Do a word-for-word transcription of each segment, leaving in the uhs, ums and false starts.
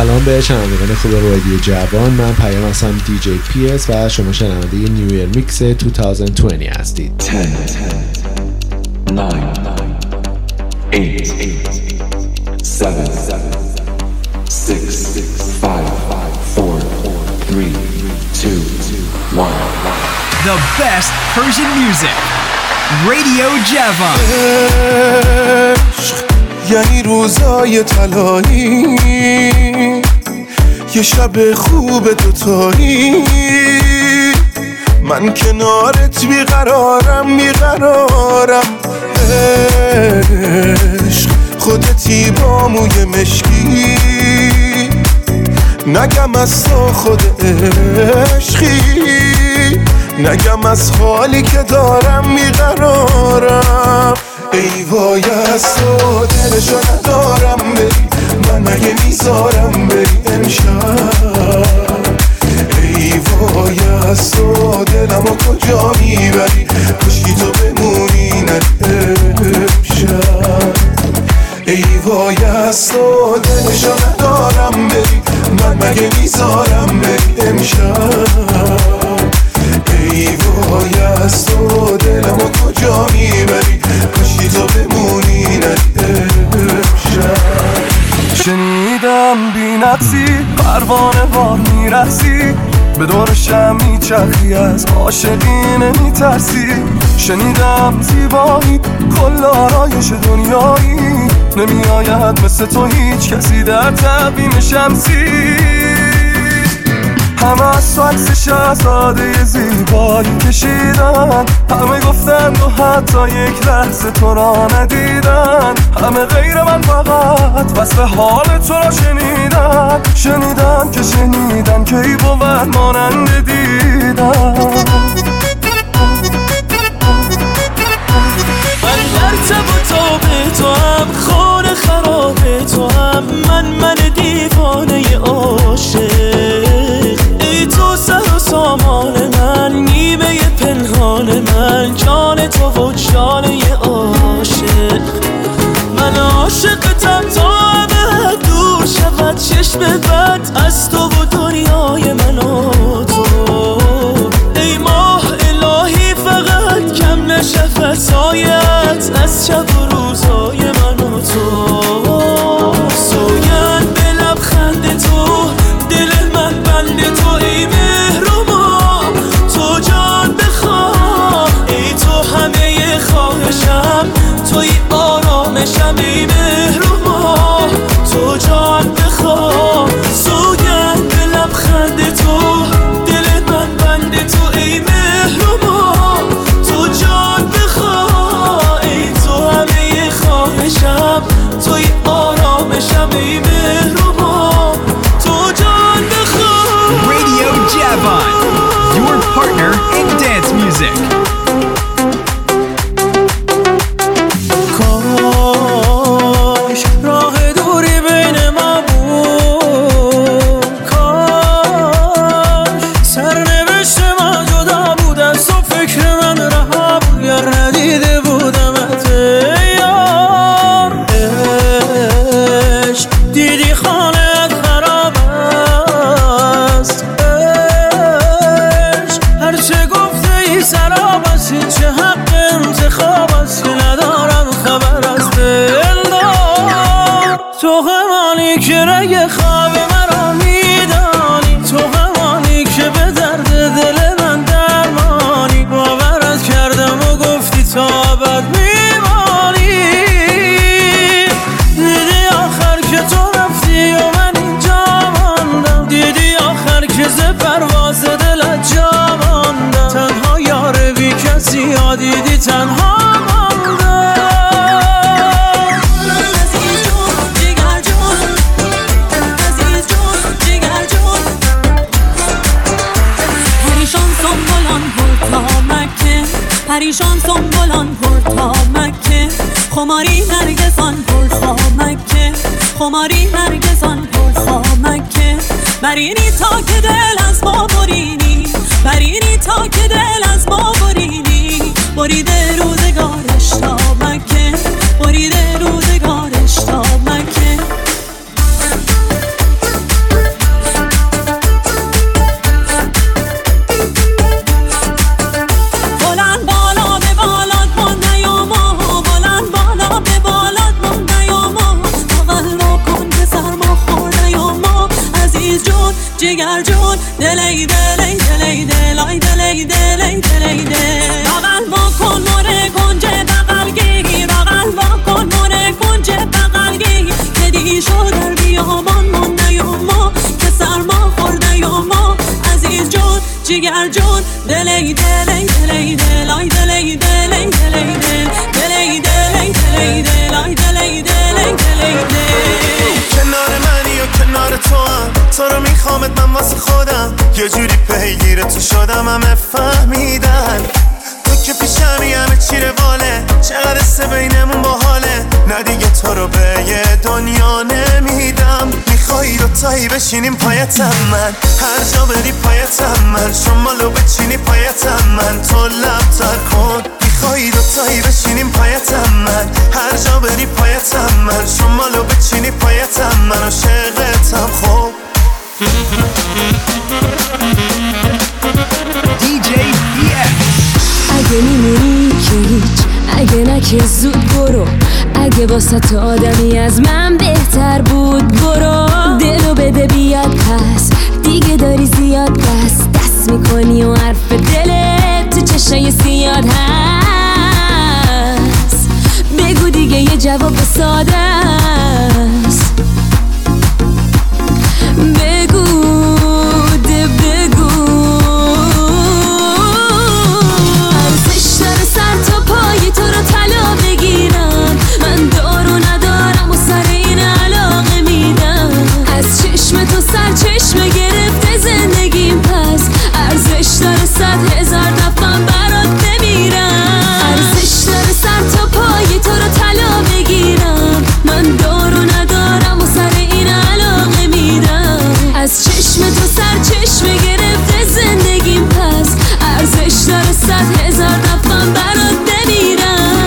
سلام به شنوندگان خوب رادیو جوان. من پیام هستم، دی جی پی اس و شما شنونده نیو ایر میکس دو هزار و بیست هستید. ده، نه، هشت، هفت، هفت، شش، پنج، چهار، سه، دو، یک. The best Persian music. Radio Javan. یعنی روزای طلایی، یه شب خوب دوتایی، من کنارت بیقرارم بیقرارم. عشق خودتی با موی مشکی، نگم از تو خود عشقی، نگم از حالی که دارم بیقرارم. ای وای از تو دلشو ندارم بری، من مگه میذارم بری امشب. ای وای از تو دلمو کجا میبری، کشکی تو بمونی نری امشب. ای وای از تو دلشو ندارم بری، من مگه میذارم بری امشب. ای وای از تو دلمو کجا میبری، کشکی تو بمونی نری امشب. شنیدم بی نفسی پروانه وار میرسی، به دورشم میچرخی از عاشقی نمیترسی. شنیدم زیبایی کل آرایش دنیایی، نمیآید مثل تو هیچ کسی در تبین شمسی. همه از تو عکس شهزاده زیبایی کشیدن، همه گفتن و حتی یک لحظه تو را ندیدن. همه غیر من فقط وصف حال تو را شنیدن، شنیدن که شنیدن که ای بود مانند دیدن. من در تب و تاب تو هم، خور خراب تو هم، من من دیوانه عاشق. ای تو سر و سامان من، نیمه پنهان من، جان تو و جان عاشق. من عاشقتم تا همه دور شود چشم بد از تو و دنیای من و تو. ای ماه الهی فقط کم نشه فسایت از شب و روزای من و تو. سوگند به لبخند تو، دل من بند تو، ای مهربا تو جان بخواه. ای تو همه خواهشم، توی آرامشم، ای مهربا تو جان بخواه. سوگند به لبخند تو، دل من بند تو، ای مهربا تو جان بخواه. ای تو همه خواهشم، توی آرامشم، ای مهربا تو جان بخواه. Radio Javan, your partner in dance music. کاش راه دوری بین ما بود، کاش سرنوشت ما جدا بود از تو، فکر من رها بود یا ندیده بودمت یار. عشق دیدی خانه‌ات خراب است، عشق هرچه گفته ای سراب است، هیچ حق انتخاب است که ندارم خبر از دلدار. تو همانی که رگ خواب مرا میدانی، تو همانی که به درد دل من درمانی. باورت کردم و گفتی تا ابد میمانی، دیدی آخر که تو رفتی و من اینجا ماندم، دیدی آخر که ز پرواز دلت جا ماندم. تنها یار بی کسی ها دیدی تنها ماندم. پریشان سنبولان پر تا مکه، خماری نرگسان پر خامکه، خماری نرگسان پر خامکه. برینی تا که دل از ما برینی، برینی تا که دل از ما برینی. بریده روزگارش تا مکه، بریده روزگارش تا مکه. جگر جون دلی دلی دلی دلای دلی دلی دلی دل بغل با کن مره کنجه بغل گیر بغل با کن مره کنجه بغل گیر که دیشو در بیابان مونده یا ما که سرما خورده یا ما عزیز جون جگر جون دلی دلی دلی دلای دلی دلی دلی دل دلی دلی دلی دلای دلی دلی دلی دل کنار منی و کنار تو هم تو رو میخوامت من واسه خودم یه جوری پیگیر تو شدم همه فهمیدن تو که پیشمی همه چی رواله چقدر سه بینمون باحاله نه دیگه تو رو به یه دنیا نمیدم میخوایی دوتایی بشینیم پایتم من هر جا بری پایتم من شمالو بچینی پایتم من تو لب تر کن میخوایی دوتایی بشینیم پایتم من هر جا بری پایتم من شمالو بچینی پایتم من عاشقتم خوب دی جی پی اس اگه میمیری که هیچ اگه نه که زود برو اگه واسه تو آدمی از من بهتر بود برو دلو بده بیاد پس دیگه داری زیاد بس دست میکنی و حرف دلت تو چشای سیاد هست بگو دیگه یه جواب ساده است بگو ده بگو ارزش داره سر تا پای تو رو طلا بگیرم من دارو ندارم و سر این علاقه میدم از چشم تو سر چشم گرفته زندگیم پس ارزش داره صد هزار دفعه برات بمیرم ارزش داره سر تا پای تو رو طلا بگیرم من دارو ندارم و سر این علاقه میدم از چشم تو سر چشم گرفته زندگیم پس ارزش داره صد هزار دفعه برات بمیرم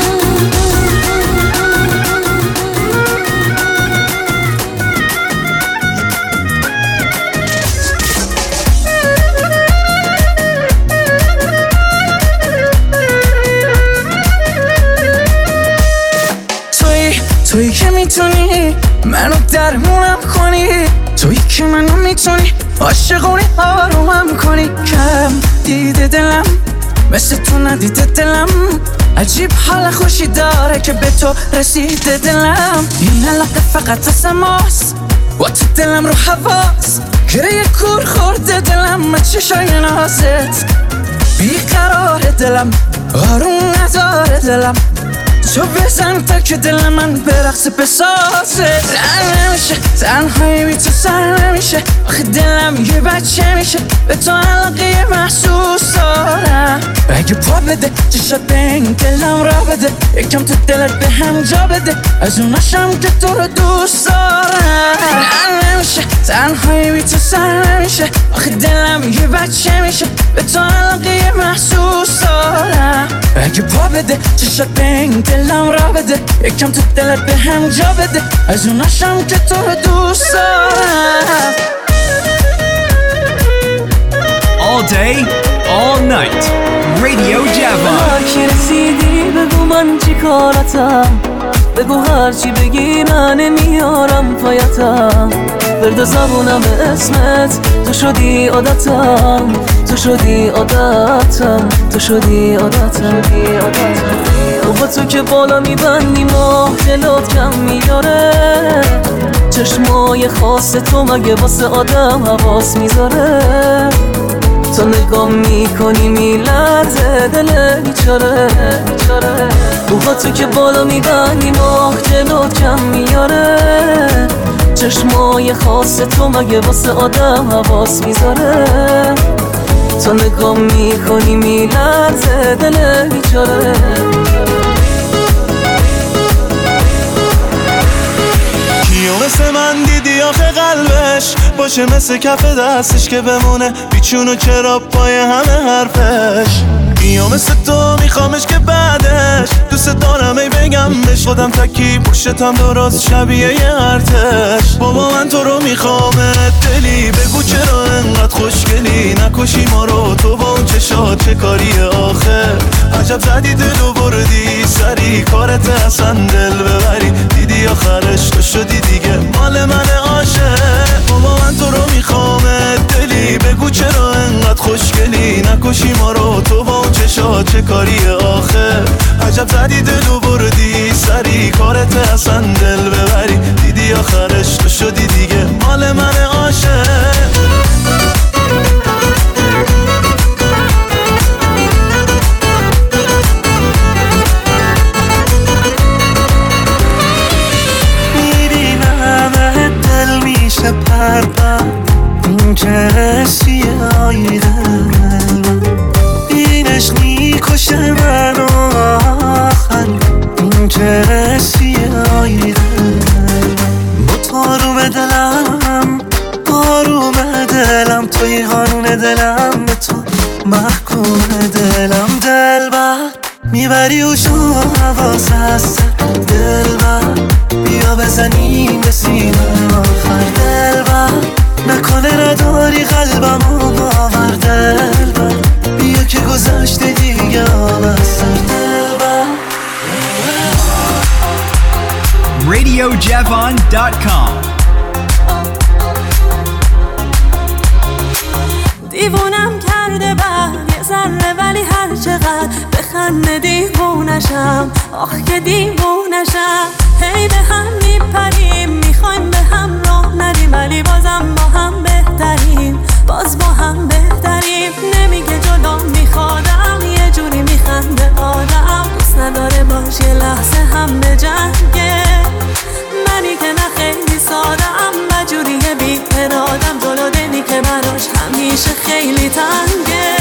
توی توی که میتونی منو درمونم کنی توی که منو میتونی عاشقونی آرومم کنی کم دیده دلم مثل تو ندیده دلم عجیب حال خوشی داره که به تو رسیده دلم این علاقه فقط از ماست با تو دلم رو حواس گره کور خورده دلم چشای نازت بیقرار دلم آروم نداره دلم تو بزن تا که دل من برقص بسازه رن نمیشه تنهایی بی تو سر نمیشه آخه دلم یه بچه میشه به تو علاقه محسوس دارم اگه پا بده چشات به این دلم را بده یکم تو دلت به هم جا بده از اوناشم که تو رو دوست دارم رن نمیشه تنهایی بی تو سر نمیشه آخه دلم یه بچه میشه به تو علاقه محسوس دارم اگه پا بده چشات به این دلم را بده یکم تو دلت به هم جا بده از اوناشم که تو رو دوست دارم All day, all night. Radio Java. هرکی رسیدی بگو من چی کارتم بگو هرچی بگی من میارم پایتم برد زبونم اسمت تو شدی عادتم تو شدی عادتم تو شدی عادتم با تو که بالا میبندی ماه جلوت کم میاره چشمای خاص تو مگه واسه آدم حواس میذاره تو نگاه میکنی میلرزه دل بیچاره با تو که بالا میبندی ماه جلوت کم میاره چشمای خاص تو مگه واسه آدم حواس میذاره تو نگاه میکنی میلرزه دل بیچاره کیو مثل من دیدی آخه قلبش باشه مثل کف دستش که بمونه بیچونو چرا پای همه حرفش کیو مثل تو میخوامش که بعدش دوست دارم ای بگم بهش شدم تکی پشتم درست شبیه یه ارتش. بابا من تو رو میخوامت دلی، بگو چرا انقدر خوشگلی، نکشی ما رو تو با اون چشات، چه کاریه آخه؟ عجب زدی دلو بردی سری، کارت اصلا دل ببری، دیدی آخرش تو شدی دیگه مال من عاشق. بابا من تو رو میخوامت دلی، بگو چرا انقدر خوشگلی، نکشی ما رو تو با اون چشات، چه کاریه آخه؟ عجب زدی دلو بردی سری، کارت اصلا دل ببری، دیدی آخرش تو شدی دیگه مال من عاشق. میبینم دل میشه پرپر، این چه حسیه های دل، این عشق میکشه منو آخر، این چه حسیه های دل. با تاروم دلم آروم دلم، توی قانون دلم، به تو محکوم دلم. دلبر میبری و شو حواس هست، دلبر بیا بزنیم به سینه آخر، دلبر نکنه نداری قلبم و باور، دلبر بیا که گذشته دیگه آب از سر، دلبر. radio javon dot com. دیوونم کرده بعد یه ذره، ولی هر چقدر بخنده دیوونشم، آخ که دیوونشم. هی به هم میپریم، میخوایم به هم راه ندیم، ولی بازم با هم بهتریم، باز با هم بهتریم. نمیگه جدا میخوادم، یه جوری میخنده آدم، دوست نداره باش یه لحظه هم به جنگه. منی که نه خیلی سادم و جوریه بی ارادم، جلو دلی که براش همیشه خیلی تنگه.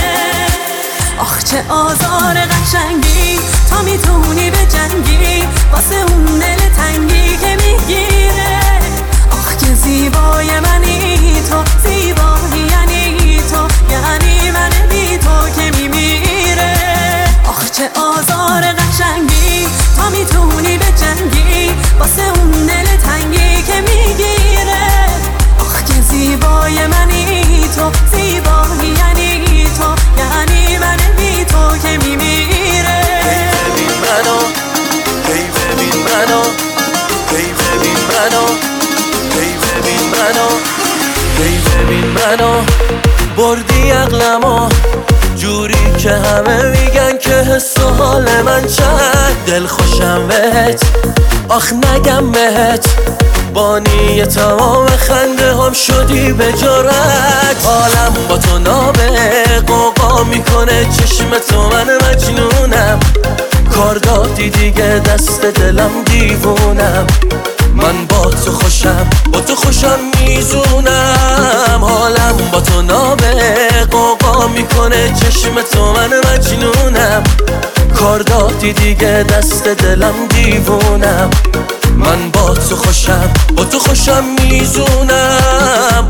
آخ چه آزار قشنگی، تا میتونی به جنگی واسه اون دل تنگی که میگیره. آخ که زیبای منی تو، زیبایی یعنی تو، یعنی من بی تو که میمیره. آخ چه آزار قشنگی، تا میتونی به جنگی واسه اون دل تنگی که میگیره. آخ که زیبای منی تو، زیبایی یعنی تو، یعنی من بی تو که میمیره. هی ببین منو، هی ببین منو، هی ببین منو، هی ببین منو، هی ببین منو. بردی عقلمو جوری که همه میگن که حس و حال من چند دل خوشم بهت، آخ نگم بهت. بانی تمام خنده هم شدی به جرأت، حالم با تو نابه قوقا میکنه چشم تو، من مجنونم. کار دادی دیگه دست دلم دیوونم، من با تو خوشم، با تو خوشم میزونم. حالم با تو نابه قوقا میکنه چشم تو، من مجنونم. کار دادی دیگه دست دلم دیوونم، من با تو خوشم، با تو خوشم میزونم.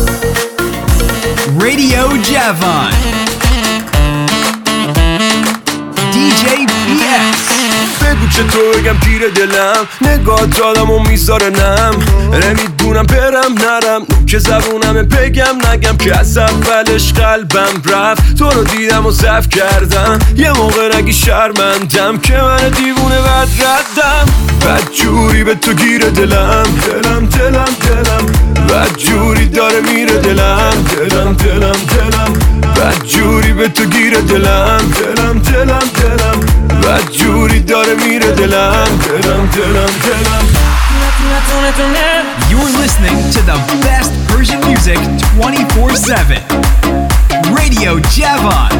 Radio Javon. دی جی پی اس. بگو چطور بگم گیر دلم، نگاه دادم و میذاره نم، نمیدونم برم نرم، نوک زبونم بگم نگم که از اولش قلبم رفت. تو رو دیدم و ضعف کردم، یه موقع نگی شرمندم که من دیوونه بد ردم. بد جوری به تو گیر دلم، دلم دلم دلم، بد جوری داره میره دلم، دلم دلم دلم، بد جوری به تو گیر دلم، دلم دلم دلم، بد جوری داره میره دلم، دلم دلم دلم. You're listening to the best Persian music twenty-four seven. Radio Javon.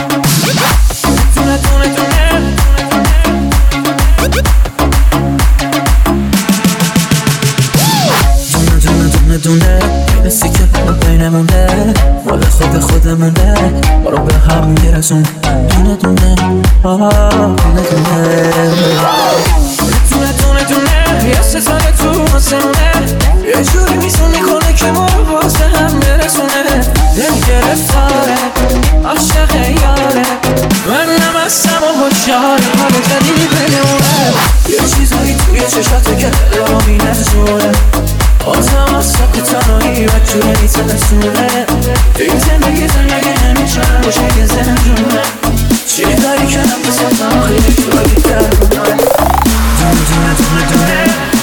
دونه دونه حسی که بینمونه، مال خود خودمونه، ما رو به هم میرسون. دونه دونه آه دونه دونه دونه دونه دونه یه ستاره تو آسمونه، یه جوری میزون میکنه که ما رو واسه هم برسونه. دل گرفتاره عاشق یاره من نمستم و هوشیاره حالا جدید بنمونه یه چیزایی توی چشاته که دلو می نزونه آزم از ساک تنهایی و جوره نیسه نسونه این زندگی زندگی نمیشه باشه که زنجونه چی داری که نفسم خیلی جوری درمونه دونه دونه دونه دونه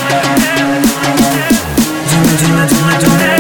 دونه دونه دونه دونه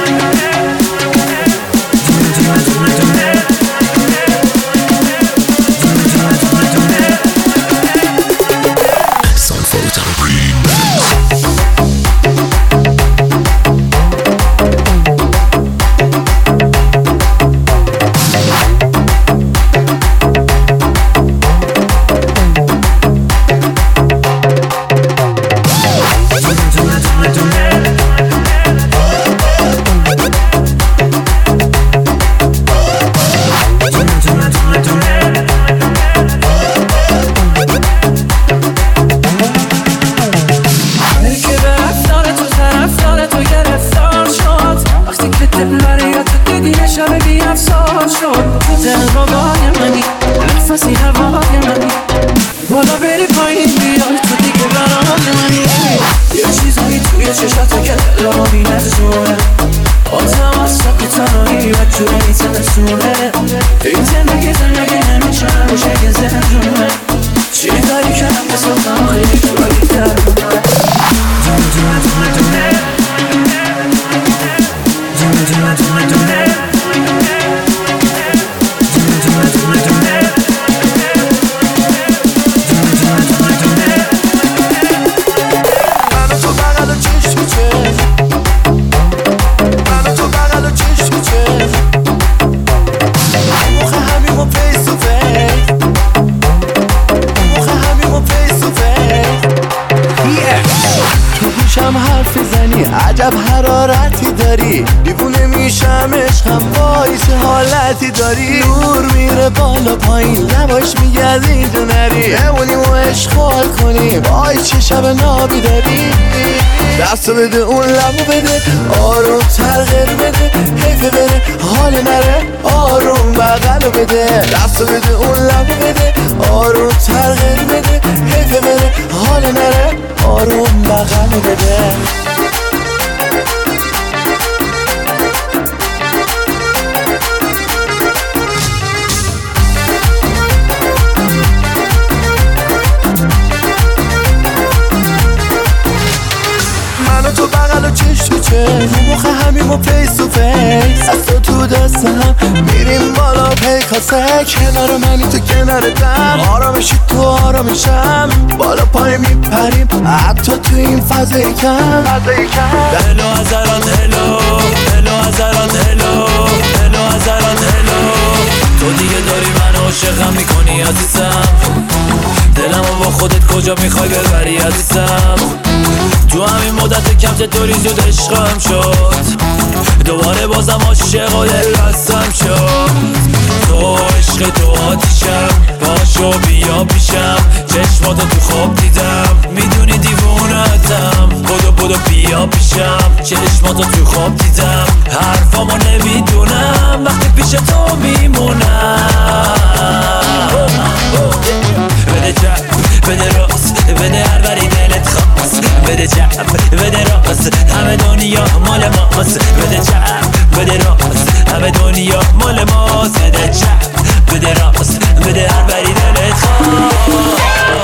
عجب حرارتی داری دیوونه میشم عشقم وای چه حالتی داری نور میره بالا پایین لباش میگه اینجا نری بمونیم و اشغال کنیم وای چه شب نابی داری دستو بده اون لبو بده آروم ترغیر بده حیفه بره حال نره آروم بغلو بده دستو بده اون لبو بده آروم ترغیر بده حیفه بره حال نره آروم بغلو بده تو بغل و چش تو چش موقع همیم و پیس و فیس از تو تو دستم میریم بالا پیکاسه کنار منی تو کنار دم آرامشی تو آرامشم بالا پای میپریم حتی تو این فضای کم فضای کم هلو ازران هلو هلو ازران هلو هلو ازران هلو تو دیگه داری من عاشقم میکنی عزیزم دلمو با خودت کجا میخوای ببری عزیزم تو همین مدت کم چطوری زود عشقم شد دوباره بازم عاشق و دل بستم شد تو عشق تو آتیشم پاشو بیا پیشم چشماتو تو خواب دیدم میدونی دیوونتم بدو بدو بیا پیشم چشماتو تو خواب دیدم حرفامو نمیدونم وقتی پیش تو میمونم بده چپ بده راست بده هر بری دلت خواست بده چپ بده راست همه دنیا مال ماست بده چپ بده راست همه دنیا مال ماست بده چپ بده راست بده هر بری دلت خواست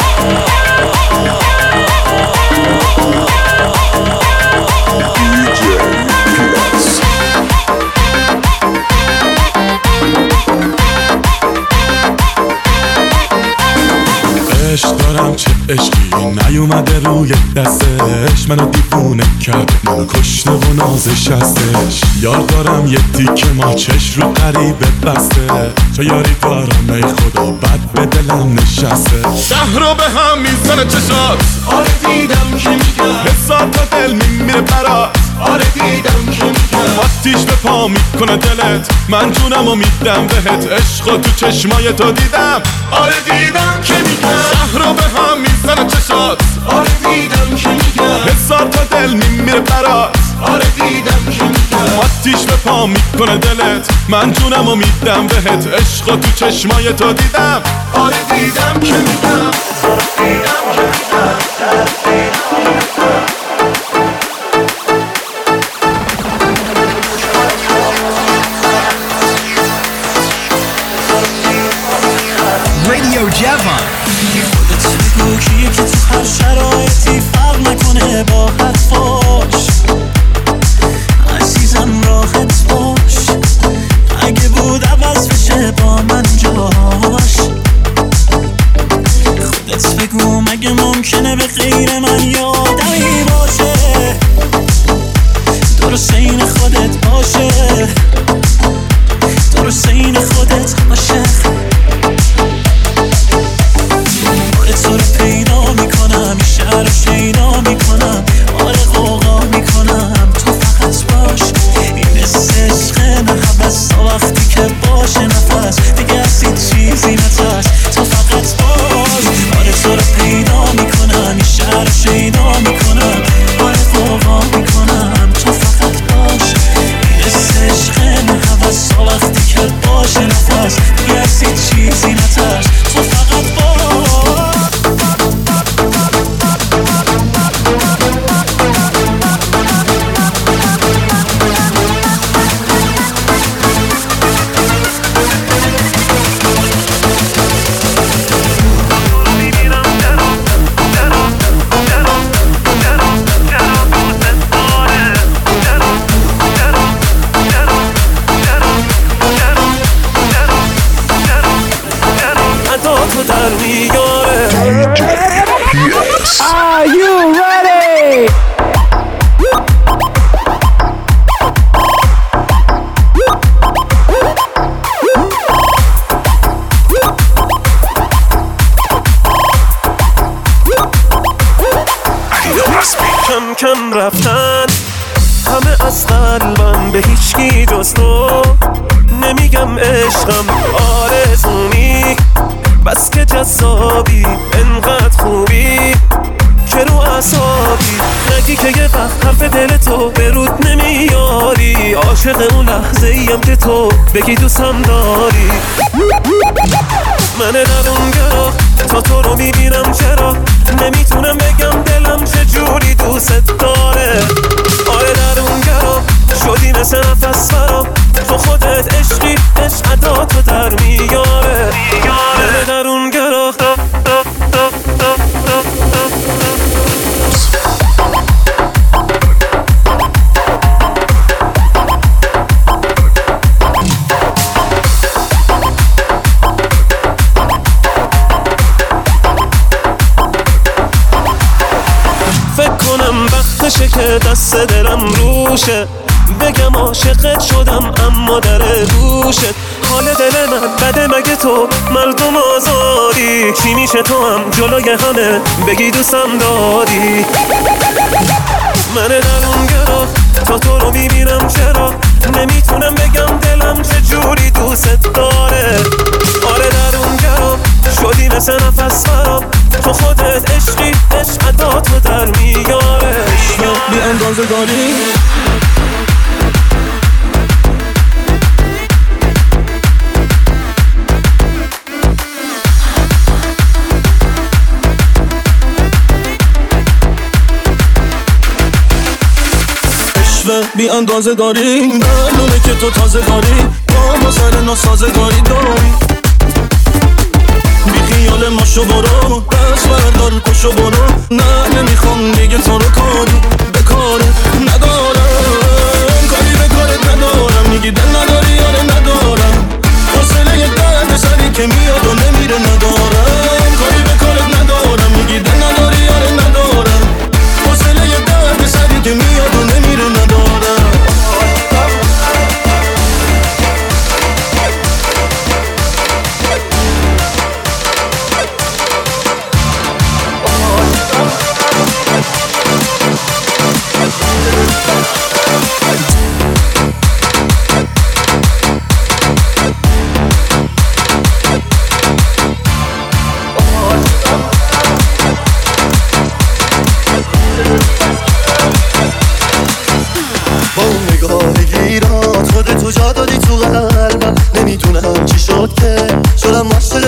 عشق دارم چه عشقی نیومده روی دستش منو دیوونه کرد منو کشته و نازش هستش یار دارم یه تیکه ماچش رو قریبه بسته چه یاری دارم ای خدا بد به دلم نشسته شهر رو به هم میزنه چشات آره دیدم که میگم حساب تا دل میمیره برات آره دیدم که میگم آتیش به پا میکنه دلت من جونم و میدم بهت عشق تو چشمای تو دیدم آره دیدم که میگم شهر رو به هم میزنه چشات آره دیدم که میگم حساب تا دل میمیره برات آره دیدم که میگم آتیش به پا میکنه دلت، من جونم و میدم بهت، عشق تو چشمای تو دیدم، آره دیدم که میدم، دیدم که میدم، Radio Javon. خودت بگو کیه که تو هر شرایطی فرق نکنه با حرفاش، عزیزم راحت باش، اگه بود عوض بشه با من جاش. خودت بگو مگه ممکنه به غیر من یادمی باشه، درست این خودت باشه، درست این خودت باشه. تو رو پیدا میکنم، این شهر رو شیدا میکنم، آره قوقا میکنم، تو فقط باش. این حس عشق نه حبس تا وقتی که باشه نفس دیگه از این چیزی نترس، تو فقط باش. آره تو رو پیدا میکنم، این شهر رو شیدا میکنم، آره قوقا میکنم، تو فقط باش. این حس عشق نه حبس تا وقتی که باشه نفس دیگه از این چیزی نترس، تو فقط باش. Are you ready? کم کم رفتن همه از قلبم، به هیچکی جز تو نمیگم عشقم آرزومی، بس که جذابی انقدر خوبی که رو اعصابی، نگی که یه وقت حرف دل تو به رود نمیاری، عاشق اون لحظه ایم که تو بگی دوستم داری. من درونگرا تا تو رو میبینم چرا نمیتونم بگم دلم چجوری دوست داره، آره درونگرا شدی مثل نفس فرا، تو خودت عشقی عشق ادا تو در میاره. من درونگرا وقتشه که دست دلم روشه، بگم عاشقت شدم اما در گوشت، حال دل من بده مگه تو مردم آزادی، چی میشه تو هم جلوی همه بگی دوستم داری. من درونگرا تا تو رو میبینم چرا نمیتونم بگم دلم چجوری دوست داره، آره درونگرا شدی مثل نفس فرا، تو خودت عشقی عشق ادا تو در میاره. بی اندازه داری بی اندازه داری، معلومه که تو تازه داری، با ما سر ناسازگاری داری، بی خیال ما شو برو، بس بردار کشو برو، نه نمیخوام دیگه تو رو کاری به کارت ندارم، کاری به کارت ندارم، میگی دل نداری یاره ندارم، حوصله یه درد سری که میاد و نمیره ندارم، کاری به کارت ندارم، میگی دل نداری یاره ندارم، حوصله یه درد سری که میاد و نمیره ندارم.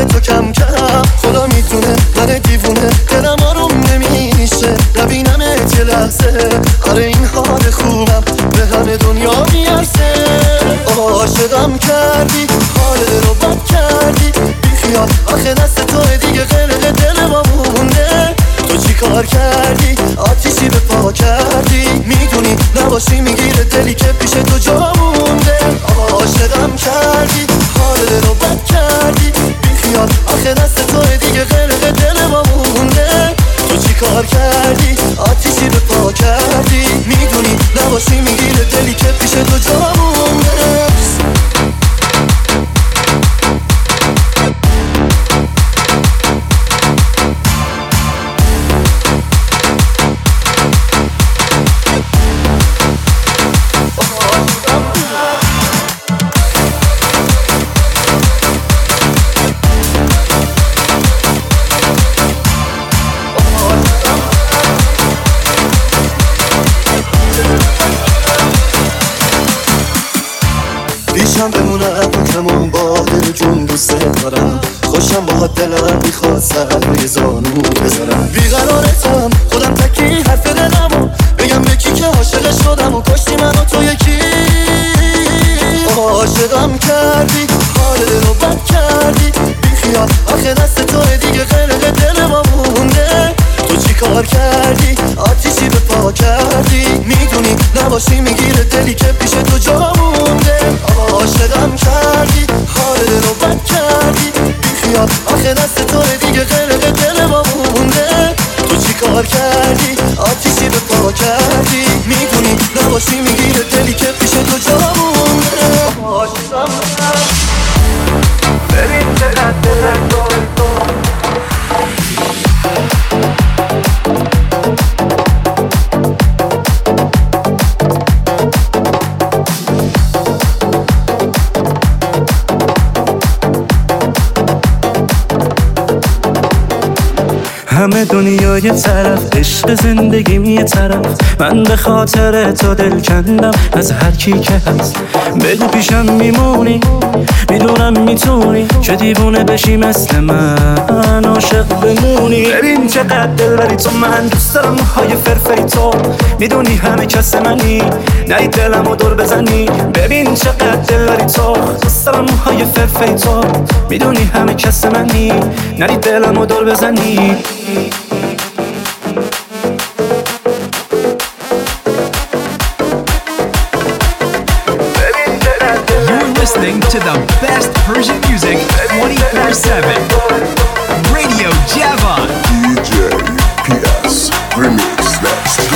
به تو کم کم خدا میتونه من دیوونه دلم آروم نمیشه نبینمت یه لحظه آره این حال خوبم به همه دنیا میرسه عاشقم کردی حال رو بد کردی بیخیال آخه دست توه دیگه غرق دل ما مونده تو چی کار کردی آتیشی به پا کردی میدونی نباشی میگیره دلی که پیش تو جا مونده عاشقم کردی حال رو بد کردی بیخیال آخه دست توه دیگه غرق دل ما مونده تو چی کار کردی آتیشی به پا کردی میدونی نباشی میگیره دلی که پیش تو جا مونده پیشم بمونم کمون با دل جون دوست دارم خوشم با دلم میخواد سر روی زانو بذارم بیقرارتم خودم تکی حرف دلمو بگم به کی که عاشق شدم و کشتی من و تو یکی عاشقم کردی حال رو بد کردی بیخیال آخه دست توه دیگه غرق دل ما مونده تو چی کار کردی آتیشی به پا کردی میدونی نباشی میگیره دلی که پیش تو جا مونده عاشقم کردی حال رو بد کردی بیخیال آخه دست توه دیگه غرق دل ما مونده تو چی کار کردی آتیشی به پا کردی میدونی نباشی میگیره دلی که پیش تو جا مونده عاشقم ببین چقدر دلم تو همه دنیا یه طرف عشق زندگیم یه طرف من به خاطر تو دل کندم از هر کی که هست بگو پیشم میمونی میدونم میتونی که دیوونه بشی مثل من عاشق بمونی ببین چقدر دل بری تو من دوست دارم موهای فرفری تو میدونی همه کس منی نهی دلمو دور بزنی ببین چقدر دل بری تو دوست دارم موهای فرفری تو میدونی همه کس منی نهی دلمو دور بزنی You're listening to the best Persian music twenty-four seven. Radio Javan. D J P S Remix. Let's go.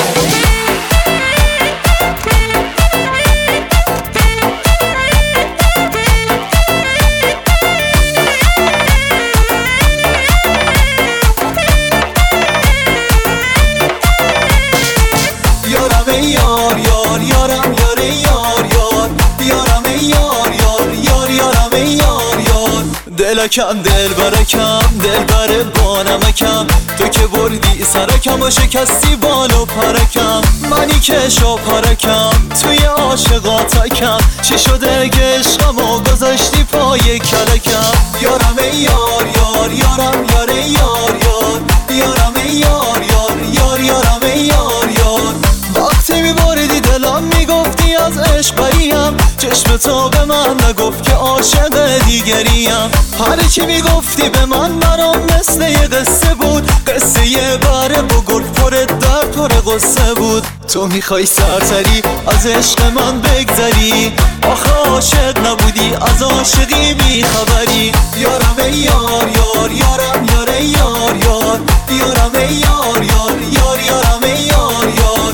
دلکم دل برکم دل بر بانمکم تو که بردی سرکم و شکستی بال و پرکم منی که شو پرکم توی عاشقاتکم چی شده که عشقم و گذاشتی پای کلکم یارم ای یار یار یارم یار ای یار یار یارم ای یار یار یار یارم ای یار یار وقتی میبردی دلم میگفتی از عشق بریم چشم تو به من نگفت که عاشق دیگریم هر چی میگفتی به من برام مثل یه قصه بود قصه یه بره بگل پر درد پر قصه بود تو میخوای سرسری از عشق من بگذری آخه عاشق نبودی از عاشقی بیخبری یارم ای یار یار یارم یار ای یار یار یارم ای یار یار یار یارم ای یار یار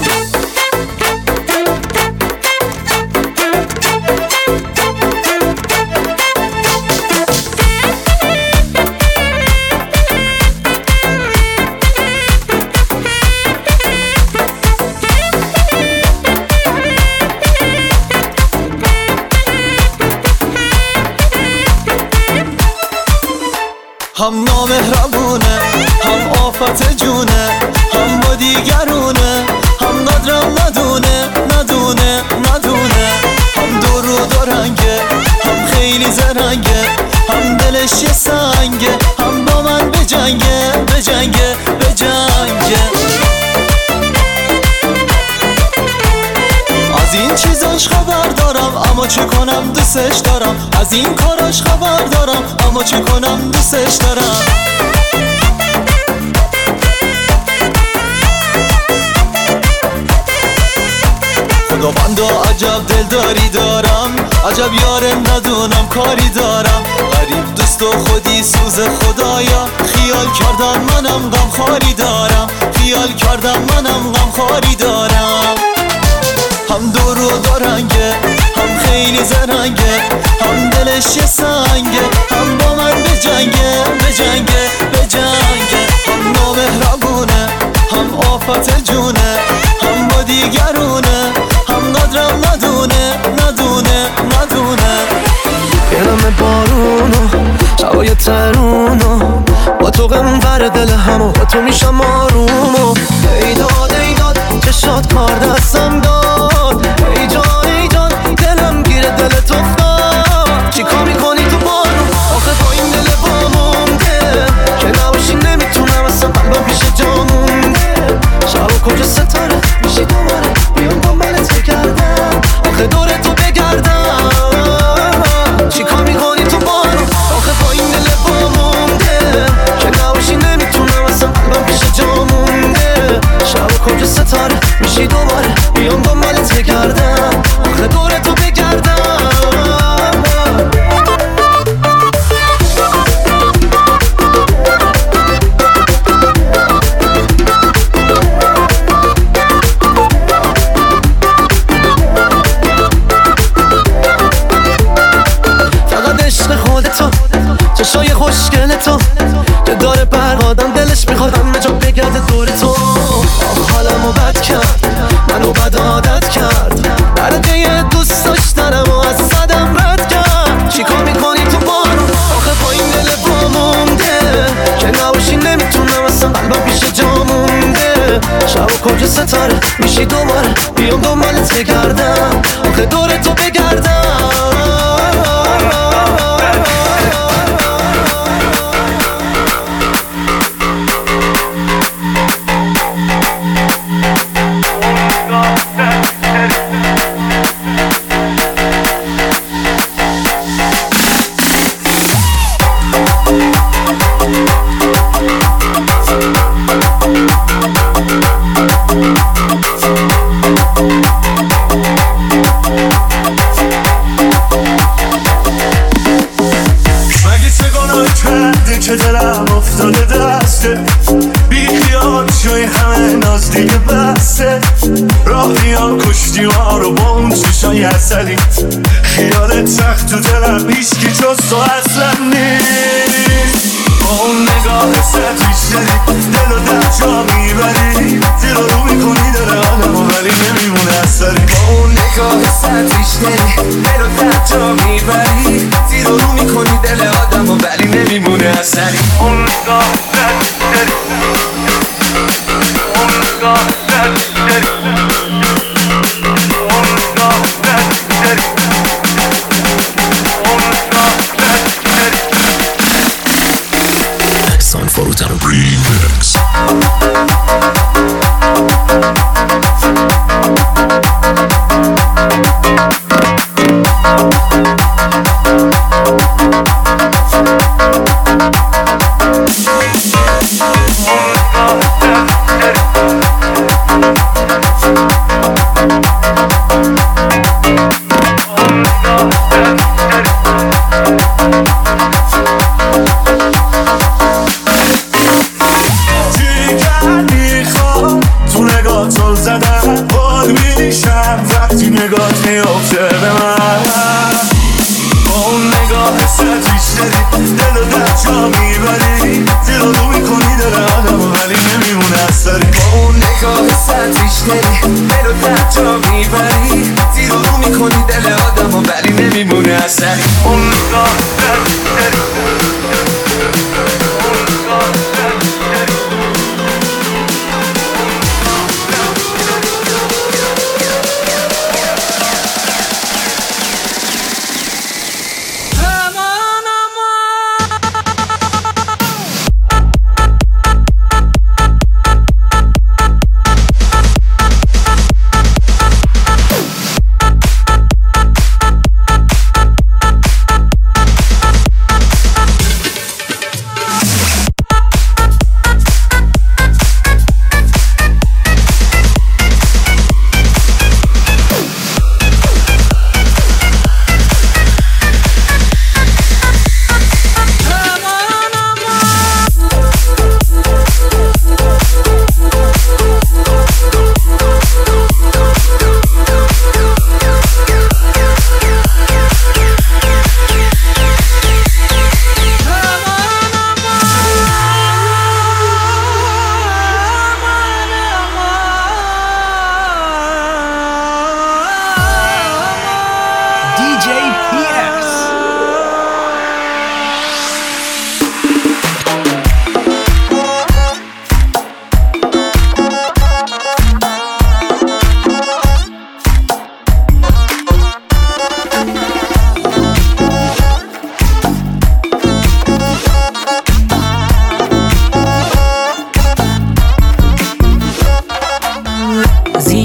هم نامهربونه هم آفت جونه هم با دیگرونه هم قدرم ندونه ندونه ندونه هم دو رو دارنگه هم خیلی زرنگه هم دلش یه سنگه جنگه به جنگه به جنگه. از این چیزاش خبر دارم اما چه کنم دوستش دارم. از این کاراش خبر دارم اما چه کنم دوستش دارم. خداوندا عجب دلداری دارم، عجب یارم ندونم کاری دارم. غریب دوست و خودی سوز خدایا، خیال کردم منم غم خاری دارم. خیال کردم منم غم خاری دارم. هم دور و دارنگه، هم خیلی زرنگه، هم دلش یه سنگه، هم با من به جنگه به جنگه به جنگه. هم نامهربونه، هم آفت جونه، هم با دیگرونه، هم قدرم ندونه ندونه ندونه. یلم بارونو شبای ترونو با تو قمون بر دل همو با تو میشم آرومو. ایداد ایداد چشات کار دستم داد. ای جان ای جان دلم گیره دلت افتاد. چی کار میکنی تو بارون آخه با این دل بامونده که نباشی نمیتونم اصلا قلبم پیش جا مونده. شب کجا ستاره میشی دوباره بیام دنبالت بگردم آخه دور تو بگردم. چی کار میکنی تو بارون آخه با این دل بامونده که نباشی نمیتونم اصلا قلبم پیش جا مونده. شب کجا ستاره میشی دوباره بیام دنبالت بگردم آخه دور تو بگردم. چشای خوشگل تو که داره برق آدم دلش میخواد همه جا بگرده دور تو. آه حالمو بد کرد منو بد عادت کرد درجه یه دوست داشتنم و از صدم رد کرد. چی کار میکنی تو بارون آخه با این دل بامونده که نباشی نمیتونم اصلا قلبم پیش جا مونده. شب و کجا ستاره میشی دوباره بیام دنبالت بگردم آخه دور تو بگردم. که دلم افتاده دسته بی خیال شوی همه ناز دیگه بسته. راهیان کشتی ما رو با اون چشای عسلی خیالت سخت تو دلم هیچکی جز تو اصلا نیست. با اون نگاه سطحیش داری دل و در جا میبری زیر رو میکنی دل آدم و ولی نمیمونه اثری. با اون نگاه سطحیش داری دل و در جا میبری زیر رو میکنی دل آدم و ولی نمیمونه اثری. اون نگاه سطحیش داری اون نگاه سطحیش داری اون نگاه سطحیش داری اون نگاه سطحیش داری. Son Forutano Remix.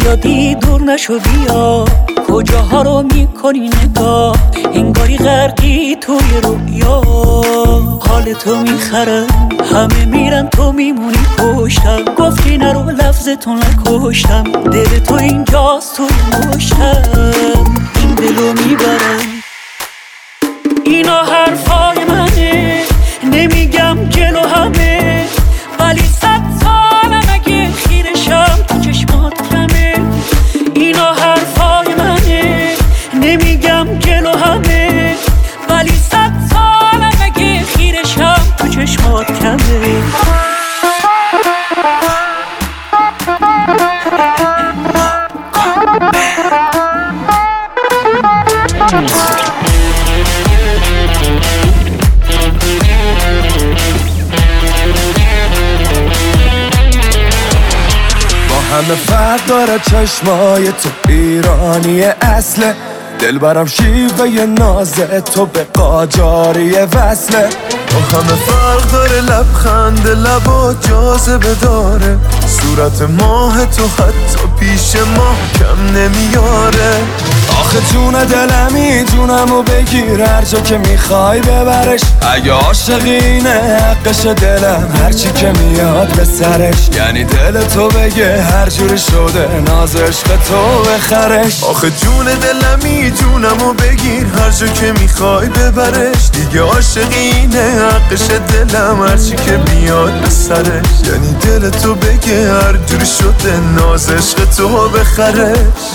زیادی دور نشو بیا، کجاها رو میکنی نگاه، انگاری غرقی توی رویا. حال تو میخرم، همه میرن تو میمونی پشتم، گفتی نرو لفظتو نکشتم، دل تو اینجاست توی مشتم، این دلو میبرم. اینا حرفای منه، نمیگم جلو همه، ولی صد سالم اگه خیرشم تو چشمات کمه. اینا حرفای منه، نمیگم جلو همه، ولی صد سالم اگه خیرشم تو چشمات کمه. همه فرق داره چشمای تو ایرانی اصله، دل برم شیوه نازه تو به قاجاری وصله. با همه فرق داره لبخند لبا جاذبه داره، صورت ماه تو حتی پیش ما کم نمیاره. آخه جون دلمی جونمو بگیر هر جا که میخوای ببرش، اگه عاشقینه حقش دلم هرچی که میاد به سرش، یعنی دل تو بگه هر جوری شده ناز عشق تو بخرش. آخه جون دلمی جونمو بگیر هر جا که میخوای ببرش، دیگه عاشقینه حقش دلم هرچی که میاد به سرش، یعنی دل تو بگه هر جوری شده ناز عشق تو بخرش.